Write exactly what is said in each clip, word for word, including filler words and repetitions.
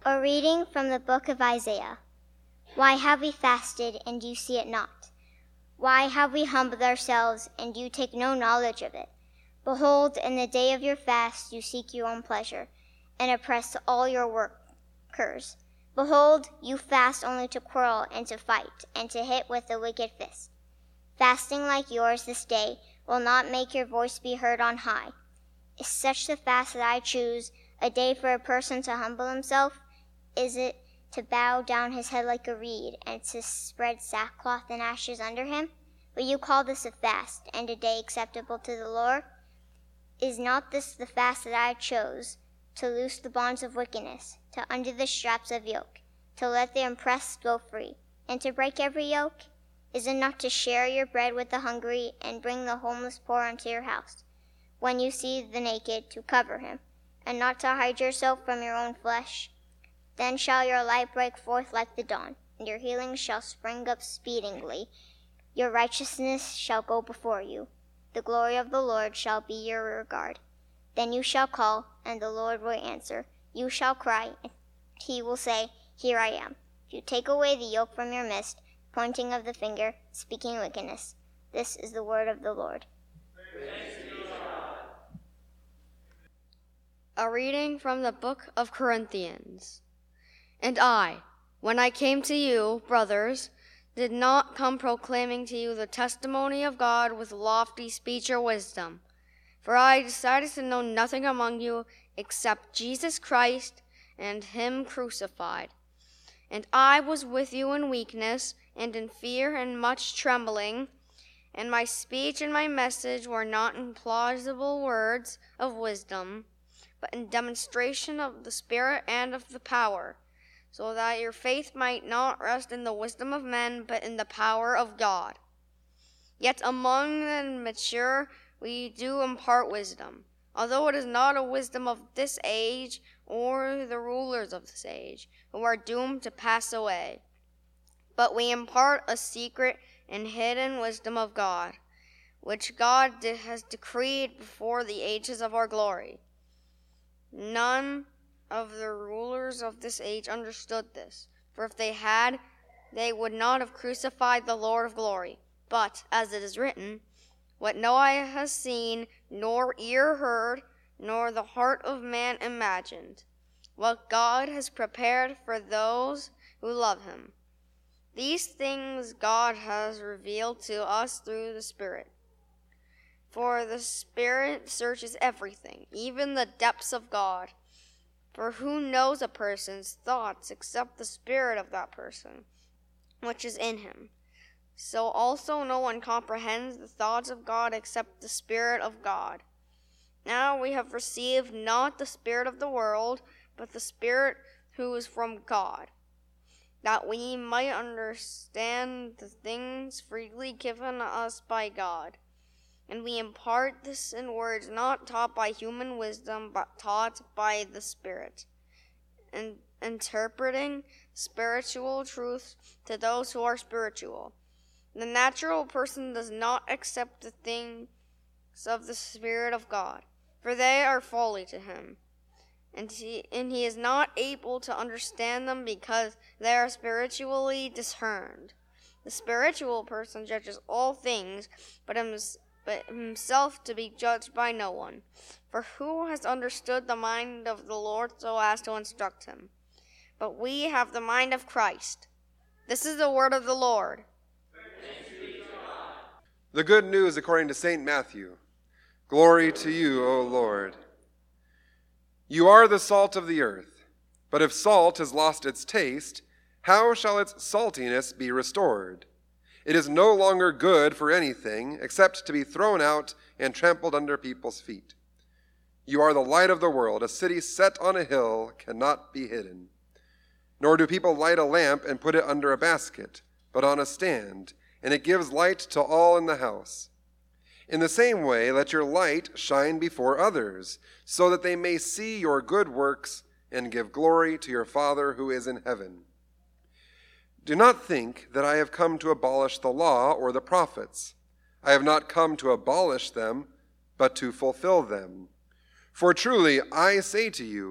A reading from the book of Isaiah. Why have we fasted, and you see it not? Why have we humbled ourselves, and you take no knowledge of it? Behold, in the day of your fast you seek your own pleasure, and oppress all your workers. Behold, you fast only to quarrel and to fight, and to hit with a wicked fist. Fasting like yours this day will not make your voice be heard on high. Is such the fast that I choose, a day for a person to humble himself? Is it to bow down his head like a reed, and to spread sackcloth and ashes under him? Will you call this a fast, and a day acceptable to the Lord? Is not this the fast that I chose, to loose the bonds of wickedness, to undo the straps of yoke, to let the oppressed go free, and to break every yoke? Is it not to share your bread with the hungry, and bring the homeless poor into your house? When you see the naked, to cover him, and not to hide yourself from your own flesh? Then shall your light break forth like the dawn, and your healing shall spring up speedily. Your righteousness shall go before you. The glory of the Lord shall be your regard. Then you shall call, and the Lord will answer. You shall cry, and he will say, Here I am. You take away the yoke from your midst, pointing of the finger, speaking wickedness. This is the word of the Lord. Thanks be to God. A reading from the book of Corinthians. And I, when I came to you, brothers, did not come proclaiming to you the testimony of God with lofty speech or wisdom. For I decided to know nothing among you except Jesus Christ and him crucified. And I was with you in weakness and in fear and much trembling, and my speech and my message were not in plausible words of wisdom, but in demonstration of the Spirit and of the power, so that your faith might not rest in the wisdom of men, but in the power of God. Yet among the mature we do impart wisdom, although it is not a wisdom of this age or the rulers of this age, who are doomed to pass away. But we impart a secret and hidden wisdom of God, which God de- has decreed before the ages of our glory. None of the rulers of this age understood this, for if they had, they would not have crucified the Lord of glory. But, as it is written, what no eye has seen, nor ear heard, nor the heart of man imagined, what God has prepared for those who love him. These things God has revealed to us through the Spirit. For the Spirit searches everything, even the depths of God. For who knows a person's thoughts except the spirit of that person, which is in him? So also no one comprehends the thoughts of God except the Spirit of God. Now we have received not the spirit of the world, but the Spirit who is from God, that we might understand the things freely given us by God. And we impart this in words not taught by human wisdom, but taught by the Spirit, and interpreting spiritual truths to those who are spiritual. The natural person does not accept the things of the Spirit of God, for they are folly to him, and he, and he is not able to understand them because they are spiritually discerned. The spiritual person judges all things, but himself but himself to be judged by no one. For who has understood the mind of the Lord so as to instruct him? But we have the mind of Christ. This is the word of the Lord. Thanks be to God. The good news according to Saint Matthew. Glory to you, O Lord. You are the salt of the earth, but if salt has lost its taste, how shall its saltiness be restored? It is no longer good for anything except to be thrown out and trampled under people's feet. You are the light of the world. A city set on a hill cannot be hidden. Nor do people light a lamp and put it under a basket, but on a stand, and it gives light to all in the house. In the same way, let your light shine before others, so that they may see your good works and give glory to your Father who is in heaven. Do not think that I have come to abolish the law or the prophets. I have not come to abolish them, but to fulfill them. For truly I say to you,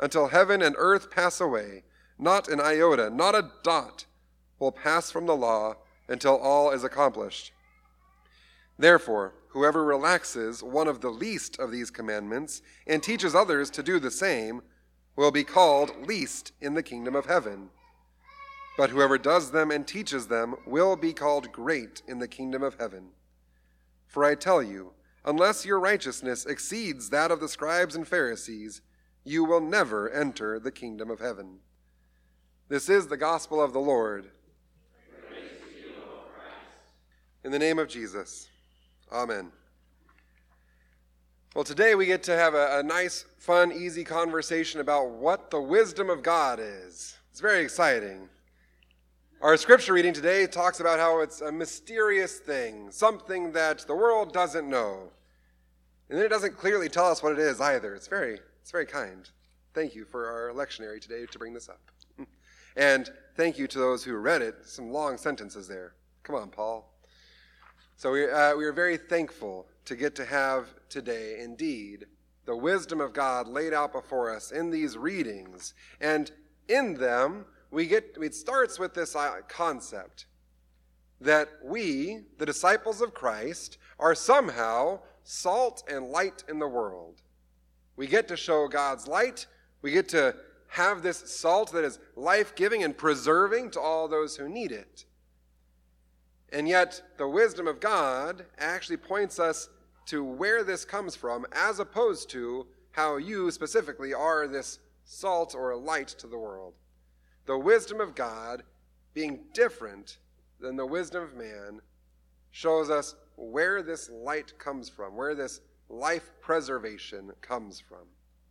until heaven and earth pass away. Not an iota, not a dot will pass from the law until all is accomplished. Therefore, whoever relaxes one of the least of these commandments and teaches others to do the same will be called least in the kingdom of heaven. But whoever does them and teaches them will be called great in the kingdom of heaven. For I tell you, unless your righteousness exceeds that of the scribes and Pharisees, you will never enter the kingdom of heaven. This is the gospel of the Lord. Praise to you, O Christ. In the name of Jesus, amen. Well, today we get to have a, a nice, fun, easy conversation about what the wisdom of God is. It's very exciting. Our scripture reading today talks about how it's a mysterious thing, something that the world doesn't know. And then it doesn't clearly tell us what it is either. It's very, it's very kind. Thank you for our lectionary today to bring this up. And thank you to those who read it. Some long sentences there. Come on, Paul. So we, uh, we are very thankful to get to have today, indeed, the wisdom of God laid out before us in these readings. And in them, we get, it starts with this concept that we, the disciples of Christ, are somehow salt and light in the world. We get to show God's light. We get to have this salt that is life-giving and preserving to all those who need it. And yet, the wisdom of God actually points us to where this comes from, as opposed to how you specifically are this salt or light to the world. The wisdom of God, being different than the wisdom of man, shows us where this light comes from, where this life preservation comes from.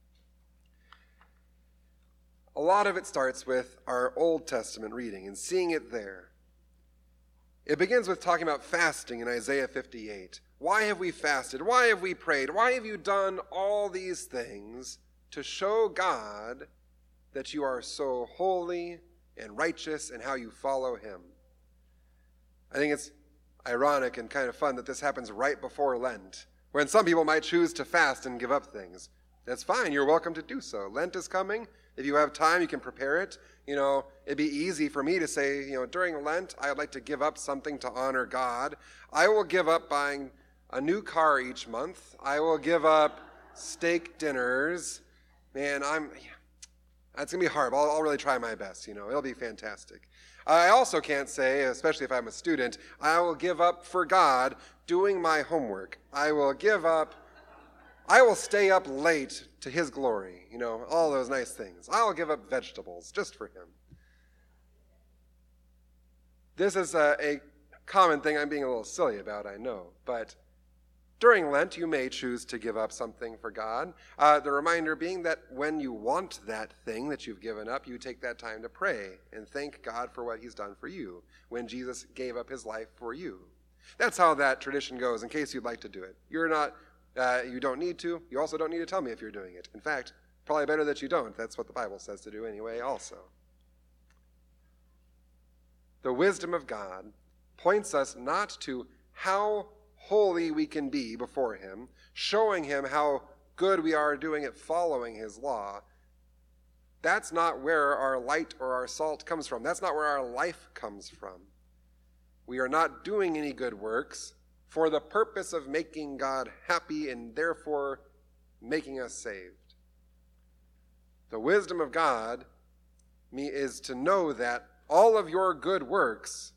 A lot of it starts with our Old Testament reading and seeing it there. It begins with talking about fasting in Isaiah fifty-eight. Why have we fasted? Why have we prayed? Why have you done all these things to show God that you are so holy and righteous and how you follow him? I think it's ironic and kind of fun that this happens right before Lent, when some people might choose to fast and give up things. That's fine. You're welcome to do so. Lent is coming. If you have time, you can prepare it. You know, it'd be easy for me to say, you know, during Lent, I would like to give up something to honor God. I will give up buying a new car each month. I will give up steak dinners. Man, I'm... That's going to be hard, but I'll, I'll really try my best, you know. It'll be fantastic. I also can't say, especially if I'm a student, I will give up for God doing my homework. I will give up, I will stay up late to his glory, you know, all those nice things. I'll give up vegetables just for him. This is a, a common thing I'm being a little silly about, I know, but during Lent, you may choose to give up something for God. Uh, the reminder being that when you want that thing that you've given up, you take that time to pray and thank God for what he's done for you when Jesus gave up his life for you. That's how that tradition goes, in case you'd like to do it. You're not, uh, you don't need to. You also don't need to tell me if you're doing it. In fact, probably better that you don't. That's what the Bible says to do anyway also. The wisdom of God points us not to how holy we can be before him, showing him how good we are doing at following his law. That's not where our light or our salt comes from. That's not where our life comes from. We are not doing any good works for the purpose of making God happy and therefore making us saved. The wisdom of God is to know that all of your good works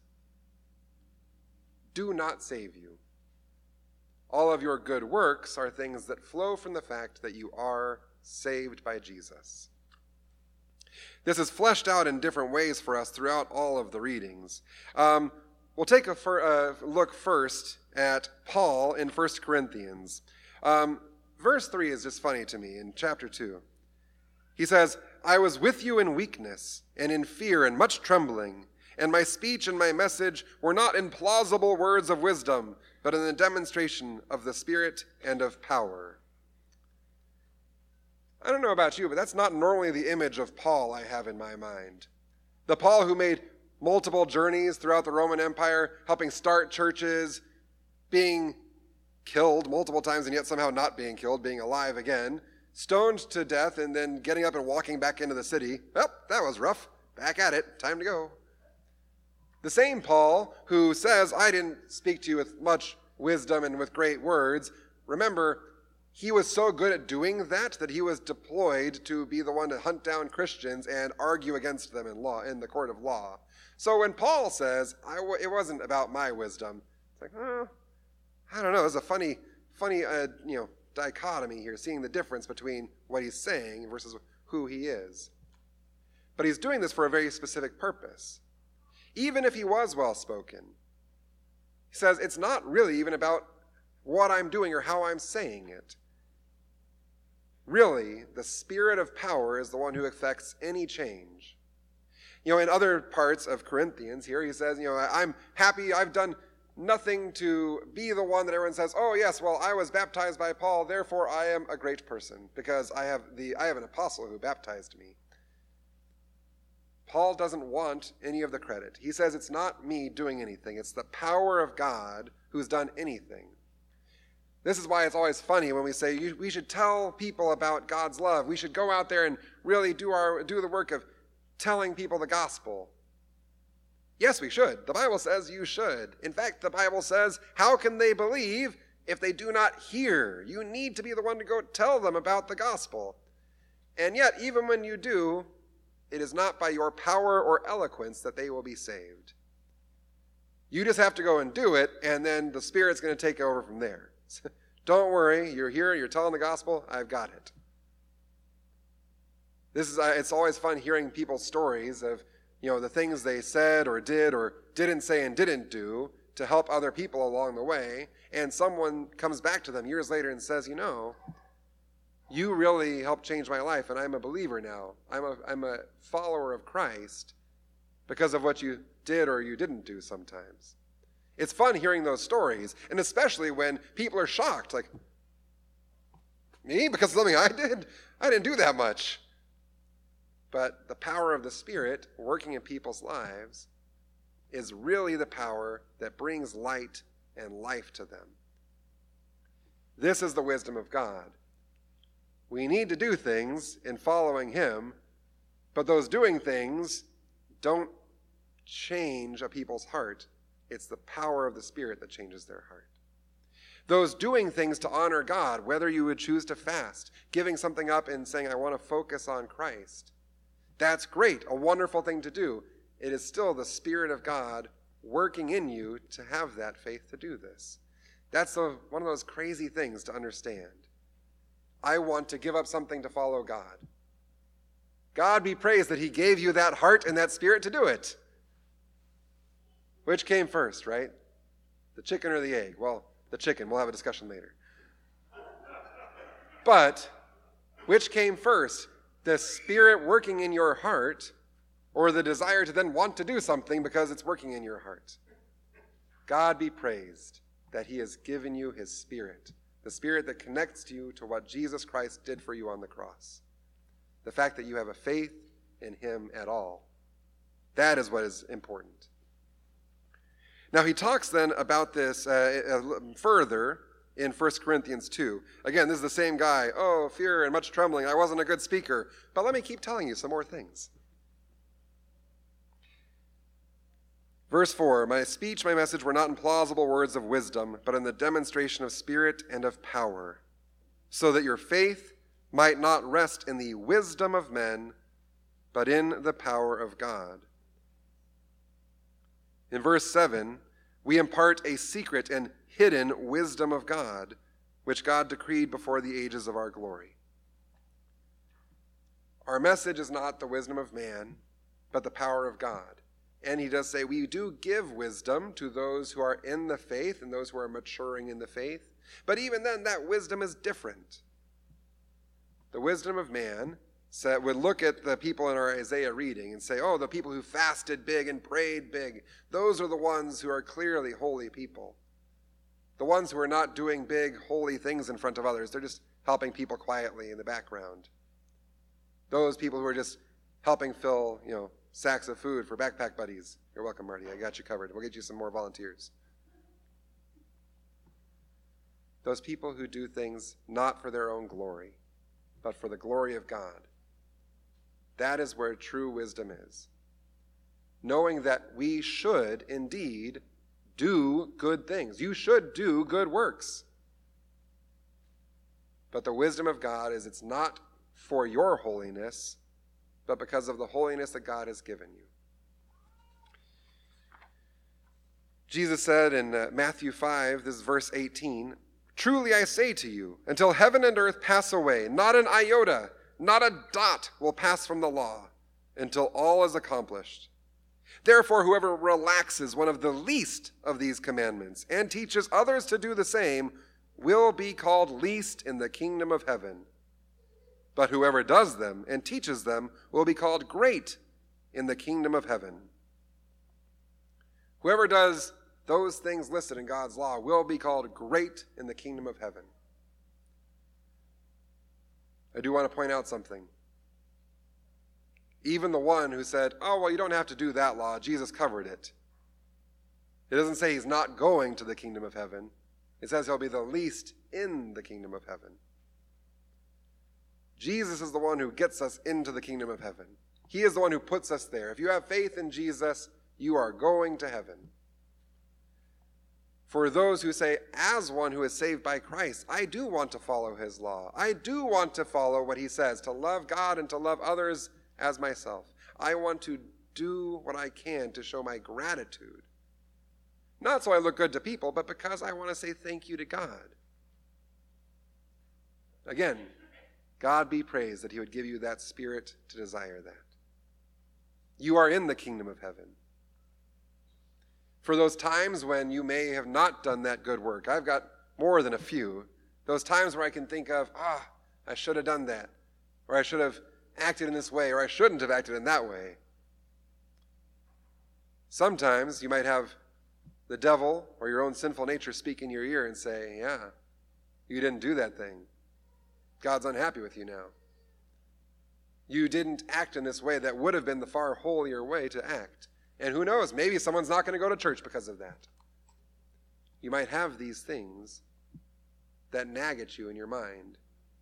do not save you. All of your good works are things that flow from the fact that you are saved by Jesus. This is fleshed out in different ways for us throughout all of the readings. Um, we'll take a fir- uh, look first at Paul in First Corinthians. Um, verse three is just funny to me in chapter two. He says, I was with you in weakness and in fear and much trembling, and my speech and my message were not in plausible words of wisdom, but in the demonstration of the Spirit and of power. I don't know about you, but that's not normally the image of Paul I have in my mind. The Paul who made multiple journeys throughout the Roman Empire, helping start churches, being killed multiple times and yet somehow not being killed, being alive again, stoned to death and then getting up and walking back into the city. Well, that was rough. Back at it. Time to go. The same Paul who says, I didn't speak to you with much wisdom and with great words, remember, he was so good at doing that that he was deployed to be the one to hunt down Christians and argue against them in law, in the court of law. So when Paul says, I w- it wasn't about my wisdom, it's like, oh, I don't know. There's a funny, funny, uh, you know, dichotomy here, seeing the difference between what he's saying versus who he is. But he's doing this for a very specific purpose. Even if he was well-spoken, he says it's not really even about what I'm doing or how I'm saying it. Really, the Spirit of power is the one who affects any change. You know, in other parts of Corinthians here, he says, you know, I'm happy, I've done nothing to be the one that everyone says, oh yes, well, I was baptized by Paul, therefore I am a great person, because I have the I have an apostle who baptized me. Paul doesn't want any of the credit. He says it's not me doing anything, it's the power of God who's done anything. This is why it's always funny when we say we should tell people about God's love. We should go out there and really do our do the work of telling people the gospel. Yes, we should. The Bible says you should. In fact, the Bible says, how can they believe if they do not hear? You need to be the one to go tell them about the gospel. And yet, even when you do, it is not by your power or eloquence that they will be saved. You just have to go and do it, and then the Spirit's going to take over from there. Don't worry, you're here, you're telling the gospel, I've got it. This is, it's always fun hearing people's stories of, you know, the things they said or did or didn't say and didn't do to help other people along the way, and someone comes back to them years later and says, you know, you really helped change my life, and I'm a believer now. I'm a, I'm a follower of Christ because of what you did or you didn't do sometimes. It's fun hearing those stories, and especially when people are shocked, like, me? Because of something I did? I didn't do that much. But the power of the Spirit working in people's lives is really the power that brings light and life to them. This is the wisdom of God. We need to do things in following Him, but those doing things don't change a people's heart. It's the power of the Spirit that changes their heart. Those doing things to honor God, whether you would choose to fast, giving something up and saying, I want to focus on Christ, that's great, a wonderful thing to do. It is still the Spirit of God working in you to have that faith to do this. That's a, one of those crazy things to understand. I want to give up something to follow God. God be praised that He gave you that heart and that spirit to do it. Which came first, right? The chicken or the egg? Well, the chicken. We'll have a discussion later. But which came first? The Spirit working in your heart, or the desire to then want to do something because it's working in your heart? God be praised that He has given you His Spirit, the Spirit that connects you to what Jesus Christ did for you on the cross. The fact that you have a faith in Him at all. That is what is important. Now he talks then about this uh, further in First Corinthians two. Again, this is the same guy. Oh, fear and much trembling. I wasn't a good speaker. But let me keep telling you some more things. Verse four, my speech, my message were not in plausible words of wisdom, but in the demonstration of spirit and of power, so that your faith might not rest in the wisdom of men, but in the power of God. In verse seven, we impart a secret and hidden wisdom of God, which God decreed before the ages of our glory. Our message is not the wisdom of man, but the power of God. And he does say we do give wisdom to those who are in the faith and those who are maturing in the faith. But even then, that wisdom is different. The wisdom of man would look at the people in our Isaiah reading and say, oh, the people who fasted big and prayed big, those are the ones who are clearly holy people. The ones who are not doing big, holy things in front of others. They're just helping people quietly in the background. Those people who are just helping fill, you know, sacks of food for backpack buddies. You're welcome, Marty. I got you covered. We'll get you some more volunteers. Those people who do things not for their own glory, but for the glory of God. That is where true wisdom is. Knowing that we should indeed do good things. You should do good works. But the wisdom of God is it's not for your holiness, but because of the holiness that God has given you. Jesus said in uh, Matthew five, this is verse eighteen, "Truly I say to you, until heaven and earth pass away, not an iota, not a dot will pass from the law until all is accomplished. Therefore, whoever relaxes one of the least of these commandments and teaches others to do the same will be called least in the kingdom of heaven. But whoever does them and teaches them will be called great in the kingdom of heaven." Whoever does those things listed in God's law will be called great in the kingdom of heaven. I do want to point out something. Even the one who said, oh, well, you don't have to do that law, Jesus covered it. It doesn't say he's not going to the kingdom of heaven. It says he'll be the least in the kingdom of heaven. Jesus is the one who gets us into the kingdom of heaven. He is the one who puts us there. If you have faith in Jesus, you are going to heaven. For those who say, as one who is saved by Christ, I do want to follow his law. I do want to follow what he says, to love God and to love others as myself. I want to do what I can to show my gratitude. Not so I look good to people, but because I want to say thank you to God. Again, God be praised that he would give you that spirit to desire that. You are in the kingdom of heaven. For those times when you may have not done that good work, I've got more than a few. Those times where I can think of, ah, I should have done that, or I should have acted in this way, or I shouldn't have acted in that way. Sometimes you might have the devil or your own sinful nature speak in your ear and say, yeah, you didn't do that thing. God's unhappy with you now. You didn't act in this way that would have been the far holier way to act. And who knows, maybe someone's not going to go to church because of that. You might have these things that nag at you in your mind.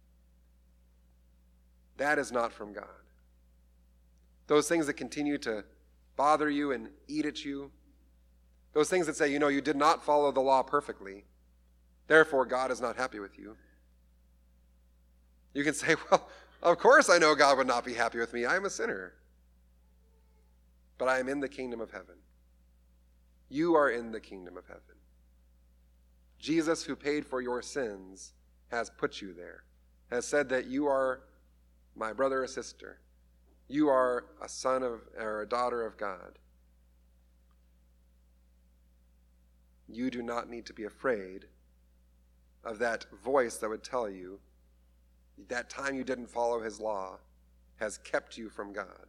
That is not from God. Those things that continue to bother you and eat at you, those things that say, you know, you did not follow the law perfectly, therefore God is not happy with you. You can say, well, of course I know God would not be happy with me. I am a sinner. But I am in the kingdom of heaven. You are in the kingdom of heaven. Jesus, who paid for your sins, has put you there, has said that you are my brother or sister. You are a son of, or a daughter of God. You do not need to be afraid of that voice that would tell you that time you didn't follow his law has kept you from God.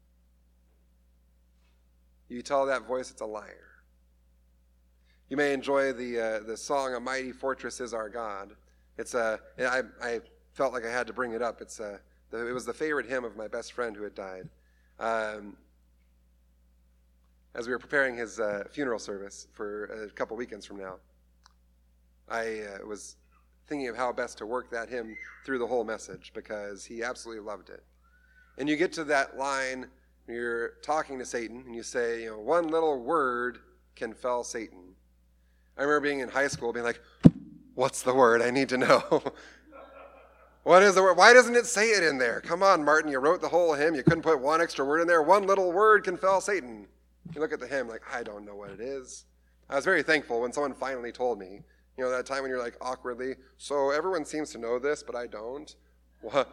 You tell that voice it's a liar. You may enjoy the uh, the song, "A Mighty Fortress Is Our God." It's a I I felt like I had to bring it up. It's a it was the favorite hymn of my best friend who had died. Um, as we were preparing his uh, funeral service for a couple weekends from now, I uh, was thinking of how best to work that hymn through the whole message because he absolutely loved it. And you get to that line. You're talking to Satan, and you say, you know, one little word can fell Satan. I remember being in high school, being like, what's the word? I need to know. What is the word? Why doesn't it say it in there? Come on, Martin, you wrote the whole hymn. You couldn't put one extra word in there. One little word can fell Satan. You look at the hymn like, I don't know what it is. I was very thankful when someone finally told me. You know, that time when you're like awkwardly, so everyone seems to know this, but I don't. What,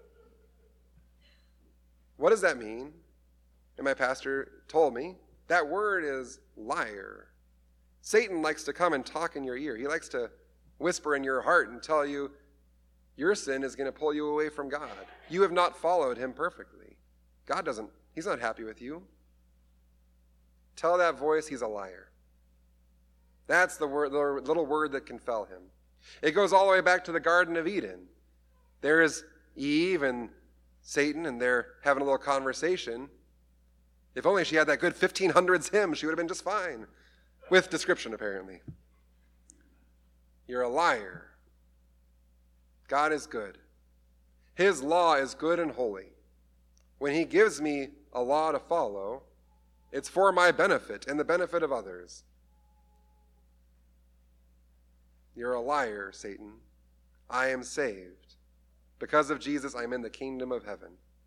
what does that mean? And my pastor told me, that word is liar. Satan likes to come and talk in your ear. He likes to whisper in your heart and tell you, your sin is going to pull you away from God. You have not followed him perfectly. God doesn't, he's not happy with you. Tell that voice he's a liar. That's the, word, the little word that can fell him. It goes all the way back to the Garden of Eden. There is Eve and Satan, and they're having a little conversation. If only she had that good fifteen hundreds hymn, she would have been just fine. With description, apparently. You're a liar. God is good. His law is good and holy. When he gives me a law to follow, it's for my benefit and the benefit of others. You're a liar, Satan. I am saved. Because of Jesus, I'm in the kingdom of heaven.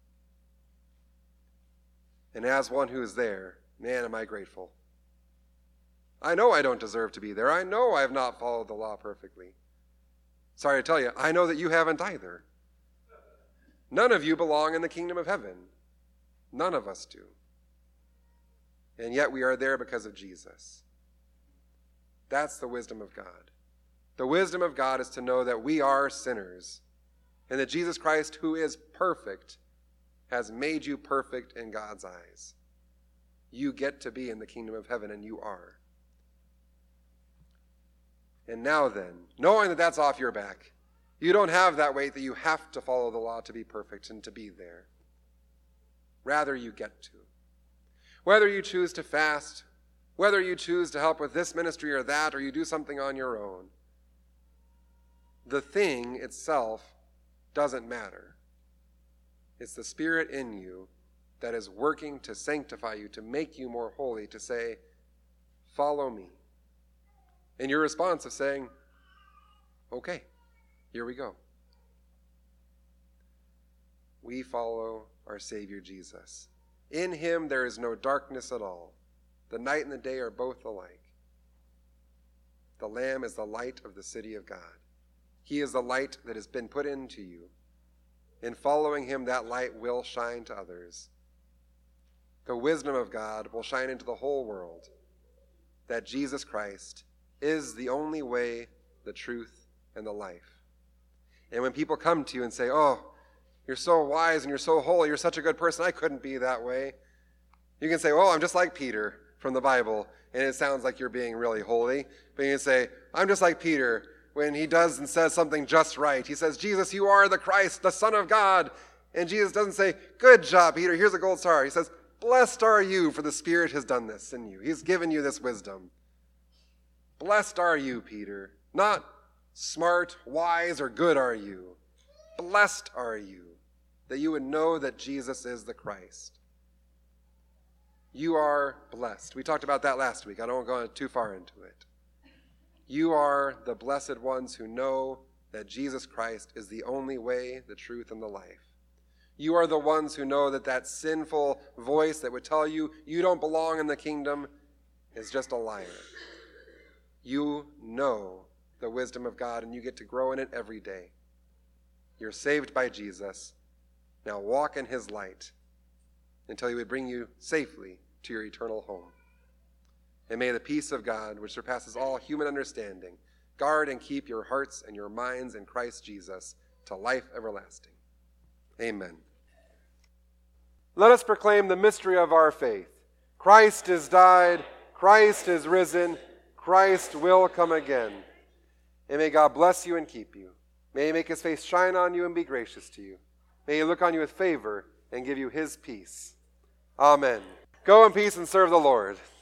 And as one who is there, man, am I grateful. I know I don't deserve to be there. I know I have not followed the law perfectly. Sorry to tell you, I know that you haven't either. None of you belong in the kingdom of heaven. None of us do. And yet we are there because of Jesus. That's the wisdom of God. The wisdom of God is to know that we are sinners, and that Jesus Christ, who is perfect, has made you perfect in God's eyes. You get to be in the kingdom of heaven, and you are. And now then, knowing that that's off your back, you don't have that weight that you have to follow the law to be perfect and to be there. Rather, you get to. Whether you choose to fast, whether you choose to help with this ministry or that, or you do something on your own, the thing itself doesn't matter. It's the Spirit in you that is working to sanctify you, to make you more holy, to say, follow me. And your response is saying, okay, here we go. We follow our Savior Jesus. In him there is no darkness at all. The night and the day are both alike. The Lamb is the light of the city of God. He is the light that has been put into you. In following him, that light will shine to others. The wisdom of God will shine into the whole world, that Jesus Christ is the only way, the truth, and the life. And when people come to you and say, oh, you're so wise and you're so holy, you're such a good person, I couldn't be that way. You can say, well, I'm just like Peter from the Bible, and it sounds like you're being really holy. But you can say, I'm just like Peter when he does and says something just right. He says, Jesus, you are the Christ, the Son of God. And Jesus doesn't say, good job, Peter, here's a gold star. He says, blessed are you, for the Spirit has done this in you. He's given you this wisdom. Blessed are you, Peter. Not smart, wise, or good are you. Blessed are you, that you would know that Jesus is the Christ. You are blessed. We talked about that last week. I don't want to go too far into it. You are the blessed ones who know that Jesus Christ is the only way, the truth, and the life. You are the ones who know that that sinful voice that would tell you you don't belong in the kingdom is just a liar. You know the wisdom of God, and you get to grow in it every day. You're saved by Jesus. Now walk in his light until he would bring you safely to your eternal home. And may the peace of God, which surpasses all human understanding, guard and keep your hearts and your minds in Christ Jesus to life everlasting. Amen. Let us proclaim the mystery of our faith. Christ is died, Christ is risen, Christ will come again. And may God bless you and keep you. May he make his face shine on you and be gracious to you. May he look on you with favor and give you his peace. Amen. Go in peace and serve the Lord.